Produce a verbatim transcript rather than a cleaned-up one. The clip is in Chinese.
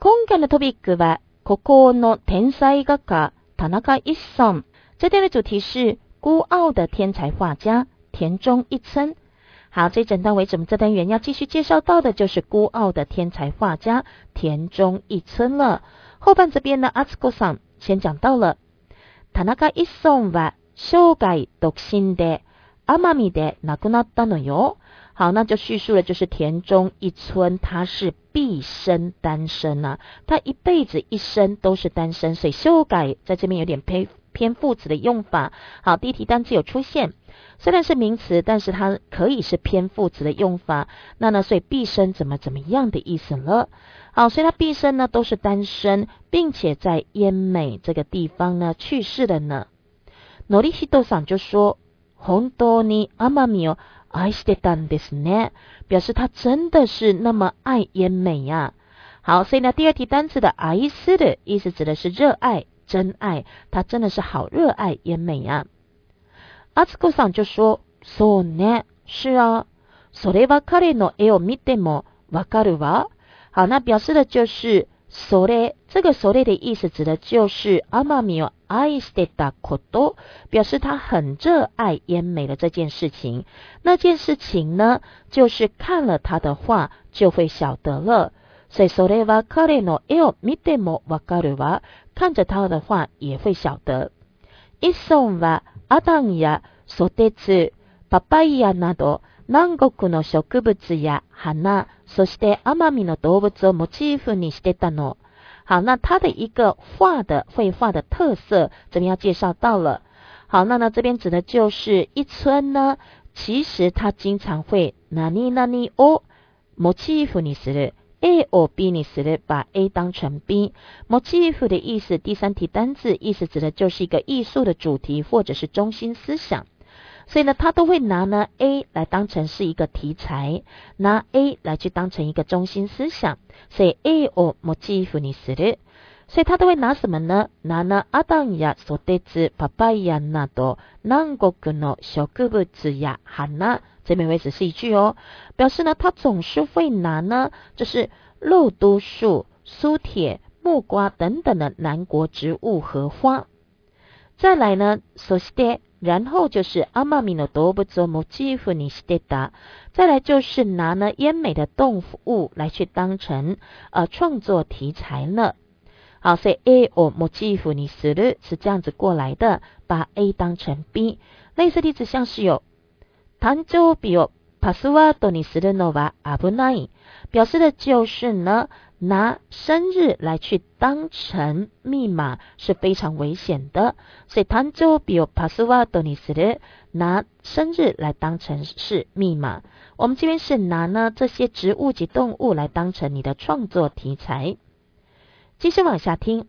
今回のトピックは孤高の天才画家田中一村。这天的主题是孤傲的天才画家田中一村。好，这一整段为止，我们这单元要继续介绍到的就是孤傲的天才画家田中一村了。后半这边呢，阿兹コさん先讲到了田中一村は生涯独身で奄美で亡くなったのよ。好，那就叙述了就是田中一村他是毕生单身啊，他一辈子一生都是单身，所以修改在这边有点偏偏副词的用法。好，第一题单词有出现，虽然是名词，但是它可以是偏副词的用法。那呢，所以毕生怎么怎么样的意思了。好，所以他毕生呢都是单身，并且在奄美这个地方呢去世了呢。ノリヒトさん就说本当に奄美を愛してたんですね，表示他真的是那么爱奄美呀、啊。好，所以呢，第二题单词的愛する意思指的是热爱、真爱，他真的是好热爱奄美呀、啊。アツコさん就说，そうね，是啊，それは彼の絵を見てもわかるわ。好，那表示的就是それ，这个それ的意思指的就是奄美を愛してたこと，表示他很热爱奄美的这件事情。那件事情呢，就是看了他的画就会晓得了。所以それは彼の絵を見てもわかるわ，看着他的画也会晓得。一村はアダンやソテツ、パパイヤなど南国の植物や花、そして奄美の動物をモチーフにしてたの。好，那他的一个画的绘画的特色，这边要介绍到了。好，那呢这边指的就是一村呢，其实他经常会何々をモチーフにする。A を B にする，把 A 当成 B。モチーフ的意思，第三题单字意思指的就是一个艺术的主题或者是中心思想。所以呢，他都会拿呢 A 来当成是一个题材，拿 A 来去当成一个中心思想。所以 A をモチーフにする。所以他都会拿什么呢？拿呢アダンやソテツ、パパイヤなど南国の植物や花。这边为止是一句哦，表示呢他总是会拿呢，就是肉毒树、苏铁、木瓜等等的南国植物和花。再来呢，そして然后就是奄美の動物をモチーフにしてた，再来就是拿呢奄美的动物来去当成呃创作题材呢。好，所以 A をモチーフにする是这样子过来的，把 A 当成 B。类似例子像是有誕生日をパスワードにするのは危ない，表示的就是呢拿生日来去当成密码是非常危险的，所以誕生日をパスワードにする，拿生日来当成是密码。我们这边是拿呢这些植物及动物来当成你的创作题材。继续往下听。